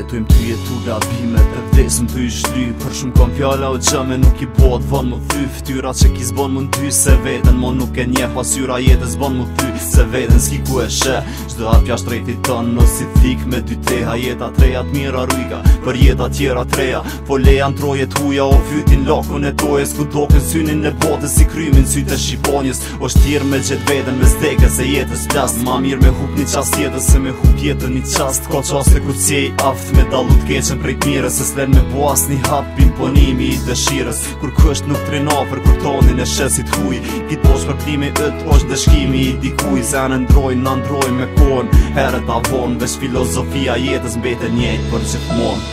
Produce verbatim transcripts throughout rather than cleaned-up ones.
Jetojmë ty jetu gabime Dhe vdesëm ty i shly Për shumë kom fjalla o gjëme nuk i bod Von më thy Ftyra që ki zbon më ndy Se veten mo nuk e nje Pasyra jetës bon më thy Se veten s'ki ku e she Çdo atë pja shtrejti ton Në si thik me dy teha Jeta treja t'mira rujka Për jeta tjera treja Po leja n'trojet huja O fytin lokun e tojes Ku doken synin e botës Si krymin syt e shqiponjes O shtirë me gjet veten me steke Se jetës plast Ma mirë me hup një qast jetës Se me hup jetën një qast Ko qaste kur cej aft Me dalu t'keqen prej t'mire Se s'len me bo as një hap Imponimi i dëshirës Kur kësht nuk trinafer Kur tonin e shesit huj Kit posh për klimi ët Osht dëshkimi i dikuj Se në ndrojnë në ndrojnë me kohën Herët avon Vesh filozofia jetës mbete njejt për gjithmonë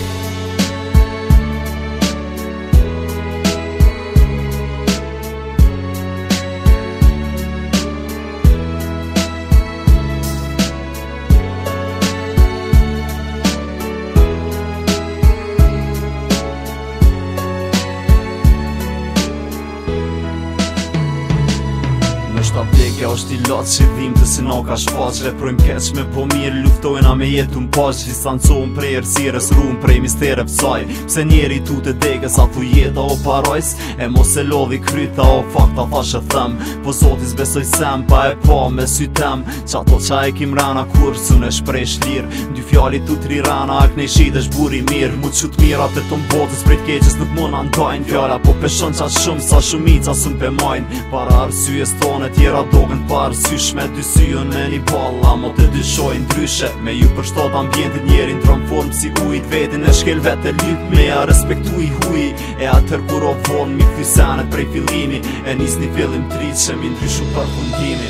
Nështë vdekja është i latë që dhim të si na ka shfaq Reprojmë keq me po mirë luftojna me jetu m'pash Distancojmë prej ersires rumë prej mistere pësaj Pse njeri tu të deke sa thu jeta o parajs E mos e lodhi kryta o fakta thash e them Po zotis besoj sem pa e pa me sy tem Qa to qa e kim rana kur su në shprej shlir Dy fjali tu tri rana ak ne shit është buri mirë Mu qut mirat e ton botës prej t'keqës nuk mona ndajnë Fjala po peshon qat shumë sa shumica sun pe majnë Para arsyes tone tjera dogen pa arsysh me dy syën me një balla Mo të dyshojnë ndryshe Me ju përshtot ambientit njerin tron form si ujt Vetin e shkel vet e lyp me ja respektu i huj E atër kur o von mi këthy senet prej fillimi E nis një fillim trit që mi ndryshu për fundimi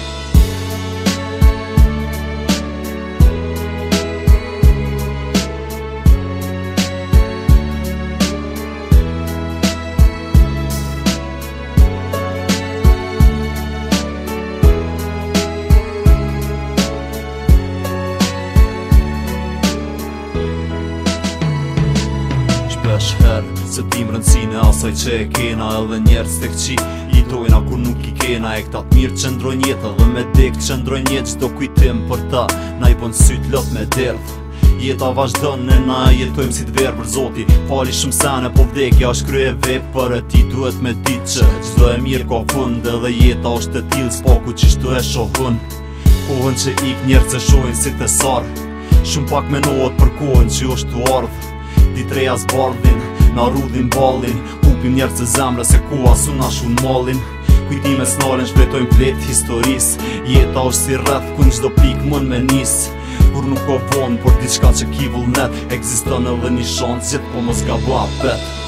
Herë, se tim rëndësine asaj që e kena Edhe njerës të këqi Jetojna kur nuk i kena E këta t'mirë që ndrojnë jetë Edhe me dek që ndrojnë jetë Qdo kujtim për ta Na i pon syt lot me derdh Jeta vazhdon e na jetojmë si t'verë për zoti Fali shumë sene po vdekja është krye vep Për e ti duhet me dit që Qdo e mirë ka fund Edhe jeta është e tilë S'paku qishtu e shohun Kohën që ik njerë që shojnë si të sarë Shumë pak menohet për kohën që është të ardhë Ditreja zbardhin, na rudhin ballin Hupim njerë të zemre se koha su na shun mallin Kujtime s'nalen shpletojnë plet historis Jeta është si rreth kun qdo pik mën me nis Kur nuk o vonë, por diçka që ki vullnet Ekziston edhe një shansë gjithë po mos ga ba bet